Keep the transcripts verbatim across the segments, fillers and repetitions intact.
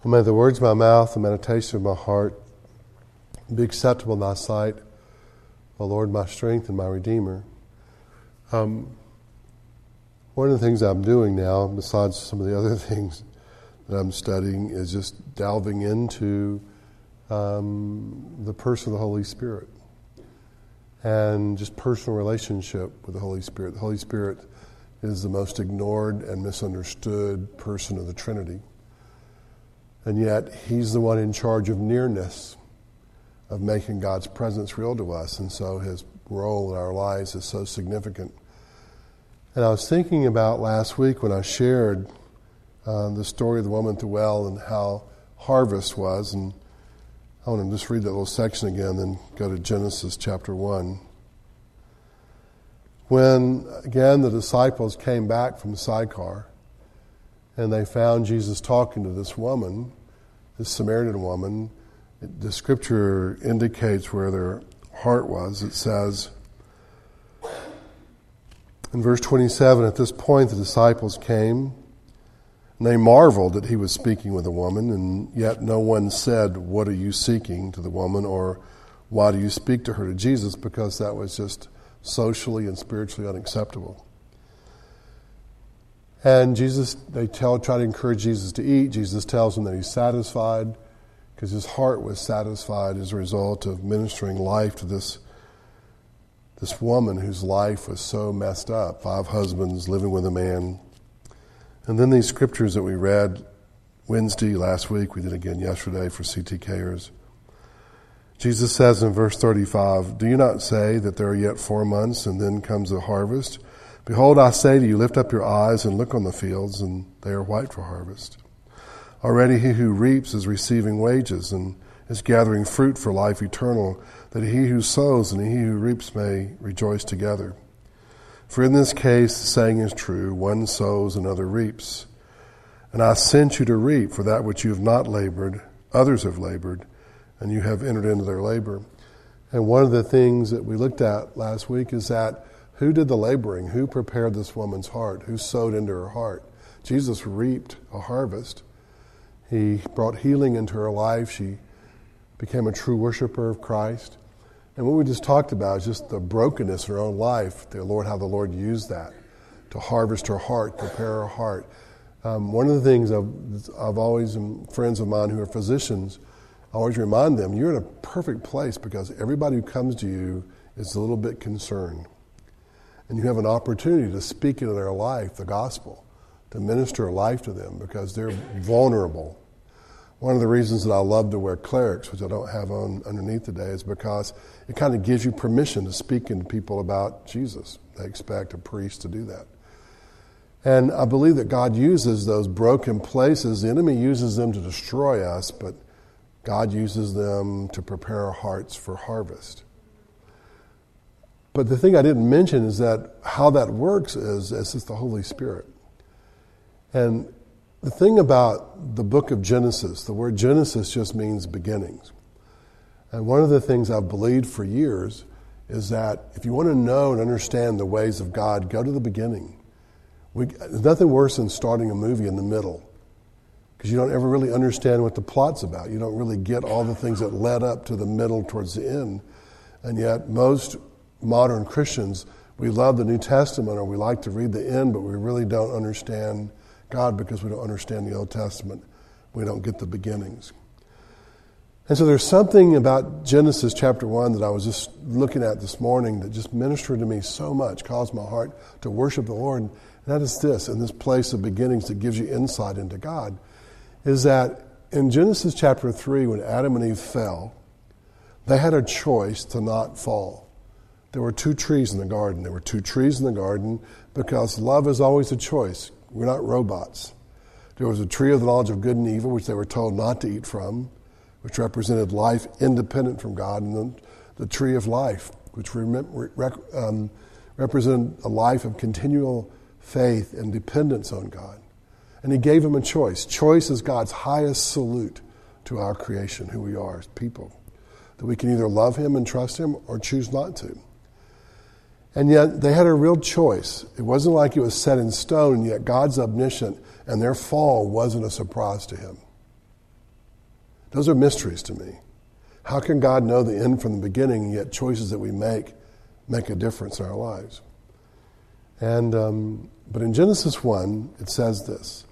And may the words of my mouth, the meditation of my heart be acceptable in thy sight, O Lord, my strength and my Redeemer. Um, one of the things I'm doing now, besides some of the other things that I'm studying, is just delving into um, the person of the Holy Spirit and just personal relationship with the Holy Spirit. The Holy Spirit is the most ignored and misunderstood person of the Trinity. And yet, he's the one in charge of nearness, of making God's presence real to us. And so his role in our lives is so significant. And I was thinking about last week when I shared uh, the story of the woman at the well and how harvest was. And I want to just read that little section again, then go to Genesis chapter one. When, again, the disciples came back from Sychar, and they found Jesus talking to this woman, this Samaritan woman, the scripture indicates where their heart was. It says, in verse twenty-seven, at this point the disciples came, and they marveled that he was speaking with a woman, and yet no one said, "What are you seeking?" to the woman, or "Why do you speak to her?" to Jesus, because that was just socially and spiritually unacceptable. And Jesus, they tell, try to encourage Jesus to eat. Jesus tells them that he's satisfied because his heart was satisfied as a result of ministering life to this, this woman whose life was so messed up. Five husbands, living with a man. And then these scriptures that we read Wednesday last week, we did again yesterday for C T Kers. Jesus says in verse thirty-five, "Do you not say that there are yet four months and then comes the harvest? Behold, I say to you, lift up your eyes and look on the fields, and they are white for harvest. Already he who reaps is receiving wages and is gathering fruit for life eternal, that he who sows and he who reaps may rejoice together. For in this case the saying is true, one sows, another reaps. And I sent you to reap for that which you have not labored, others have labored, and you have entered into their labor." And one of the things that we looked at last week is that who did the laboring? Who prepared this woman's heart? Who sowed into her heart? Jesus reaped a harvest. He brought healing into her life. She became a true worshiper of Christ. And what we just talked about is just the brokenness in her own life. The Lord, how the Lord used that to harvest her heart, prepare her heart. Um, one of the things I've, I've always, and friends of mine who are physicians, I always remind them, you're in a perfect place because everybody who comes to you is a little bit concerned. And you have an opportunity to speak into their life, the gospel, to minister life to them because they're vulnerable. One of the reasons that I love to wear clerics, which I don't have on underneath today, is because it kind of gives you permission to speak into people about Jesus. They expect a priest to do that. And I believe that God uses those broken places. The enemy uses them to destroy us, but God uses them to prepare our hearts for harvest. But the thing I didn't mention is that how that works is, is it's the Holy Spirit. And the thing about the book of Genesis, the word Genesis just means beginnings. And one of the things I've believed for years is that if you want to know and understand the ways of God, go to the beginning. We, there's nothing worse than starting a movie in the middle because you don't ever really understand what the plot's about. You don't really get all the things that led up to the middle towards the end. And yet most modern Christians, we love the New Testament or we like to read the end, but we really don't understand God because we don't understand the Old Testament. We don't get the beginnings. And so there's something about Genesis chapter one that I was just looking at this morning that just ministered to me so much, caused my heart to worship the Lord. And that is this, in this place of beginnings that gives you insight into God, is that in Genesis chapter three, when Adam and Eve fell, they had a choice to not fall. There were two trees in the garden. There were two trees in the garden because love is always a choice. We're not robots. There was a tree of the knowledge of good and evil, which they were told not to eat from, which represented life independent from God, and then the tree of life, which um, represented a life of continual faith and dependence on God. And he gave them a choice. Choice is God's highest salute to our creation, who we are as people. That we can either love him and trust him or choose not to. And yet they had a real choice. It wasn't like it was set in stone, and yet God's omniscient, and their fall wasn't a surprise to him. Those are mysteries to me. How can God know the end from the beginning, yet choices that we make make a difference in our lives? And um, but in Genesis one, it says this.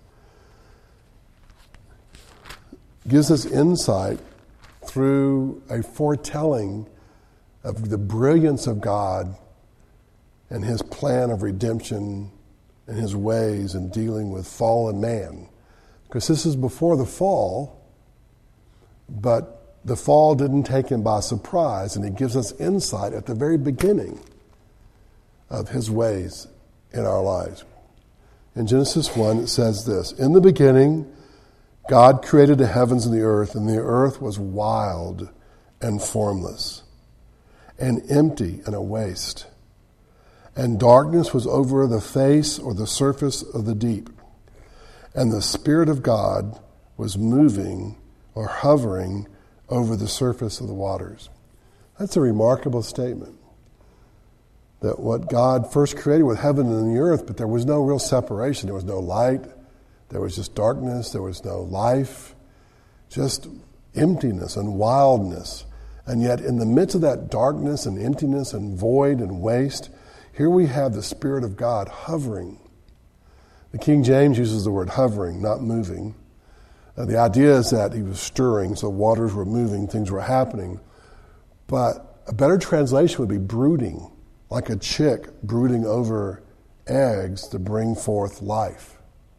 Gives us insight through a foretelling of the brilliance of God and his plan of redemption and his ways in dealing with fallen man. Because this is before the fall, but the fall didn't take him by surprise, and he gives us insight at the very beginning of his ways in our lives. In Genesis one, it says this, "In the beginning, God created the heavens and the earth, and the earth was wild and formless, and empty and a waste. And darkness was over the face or the surface of the deep. And the Spirit of God was moving or hovering over the surface of the waters." That's a remarkable statement. That what God first created was heaven and the earth, but there was no real separation. There was no light. There was just darkness. There was no life. Just emptiness and wildness. And yet in the midst of that darkness and emptiness and void and waste, here we have the Spirit of God hovering. The King James uses the word hovering, not moving. Uh, the idea is that he was stirring, so waters were moving, things were happening. But a better translation would be brooding, like a chick brooding over eggs to bring forth life.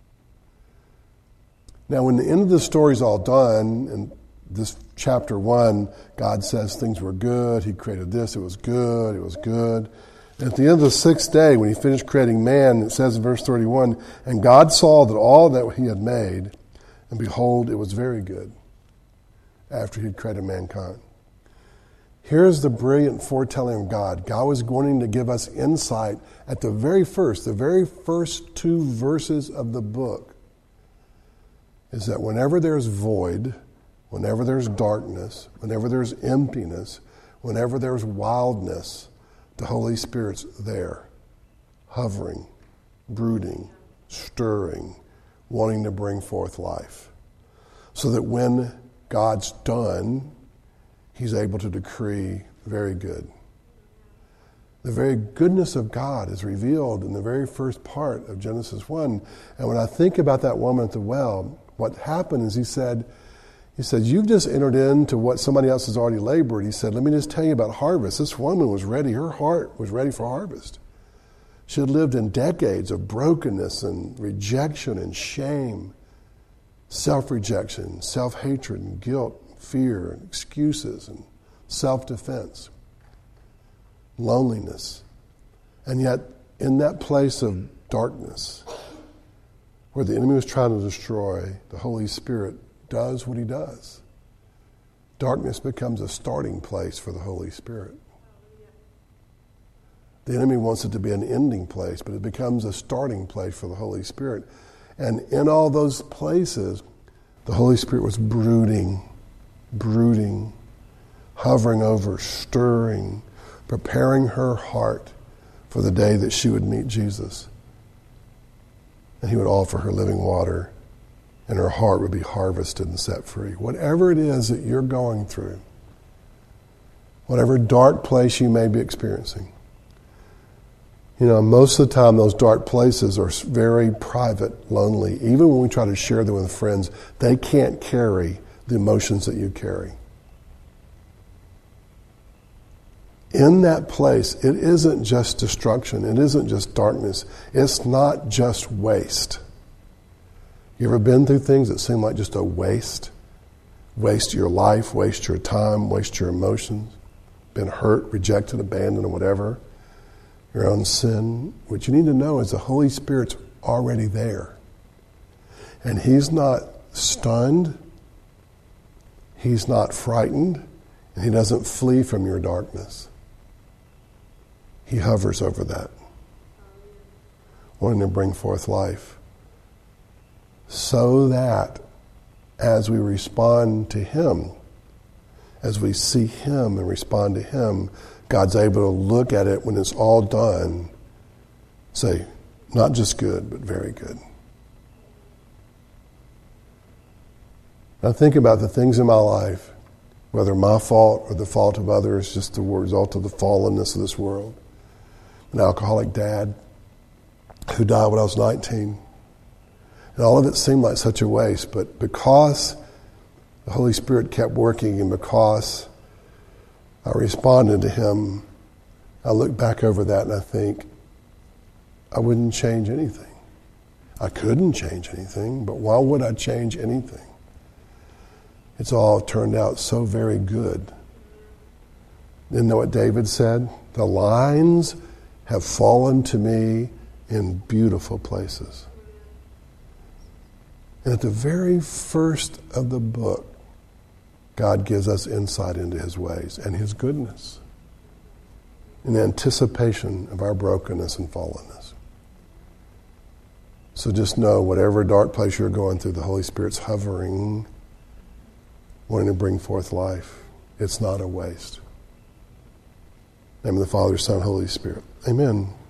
Now, when the end of the story is all done, and this chapter one, God says things were good, he created this, it was good, it was good. And at the end of the sixth day, when he finished creating man, it says in verse thirty-one, "And God saw that all that he had made, and behold, it was very good," after he had created mankind. Here's the brilliant foretelling of God. God was going to give us insight at the very first, the very first two verses of the book, is that whenever there's void, whenever there's darkness, whenever there's emptiness, whenever there's wildness, the Holy Spirit's there, hovering, brooding, stirring, wanting to bring forth life. So that when God's done, he's able to decree very good. The very goodness of God is revealed in the very first part of Genesis one. And when I think about that woman at the well, what happened is he said, He said, "You've just entered into what somebody else has already labored." He said, "Let me just tell you about harvest." This woman was ready. Her heart was ready for harvest. She had lived in decades of brokenness and rejection and shame, self-rejection, self-hatred and guilt, fear and excuses and self-defense, loneliness. And yet, in that place of darkness, where the enemy was trying to destroy, the Holy Spirit does what he does. Darkness becomes a starting place for the Holy Spirit. The enemy wants it to be an ending place, but it becomes a starting place for the Holy Spirit. And in all those places, the Holy Spirit was brooding, brooding, hovering over, stirring, preparing her heart for the day that she would meet Jesus. And he would offer her living water, and her heart would be harvested and set free. Whatever it is that you're going through, whatever dark place you may be experiencing, you know, most of the time those dark places are very private, lonely. Even when we try to share them with friends, they can't carry the emotions that you carry. In that place, it isn't just destruction. It isn't just darkness. It's not just waste. You ever been through things that seem like just a waste? Waste your life, waste your time, waste your emotions, been hurt, rejected, abandoned, or whatever, your own sin. What you need to know is the Holy Spirit's already there. And he's not stunned, he's not frightened, and he doesn't flee from your darkness. He hovers over that, wanting to bring forth life. So that as we respond to him, as we see him and respond to him, God's able to look at it when it's all done, say, not just good, but very good. I think about the things in my life, whether my fault or the fault of others, just the result of the fallenness of this world. An alcoholic dad who died when I was nineteen. And all of it seemed like such a waste, but because the Holy Spirit kept working and because I responded to him, I look back over that and I think, I wouldn't change anything. I couldn't change anything, but why would I change anything? It's all turned out so very good. Isn't that what David said? The lines have fallen to me in beautiful places. And at the very first of the book, God gives us insight into his ways and his goodness in anticipation of our brokenness and fallenness. So just know, whatever dark place you're going through, the Holy Spirit's hovering, wanting to bring forth life. It's not a waste. In the name of the Father, Son, Holy Spirit. Amen.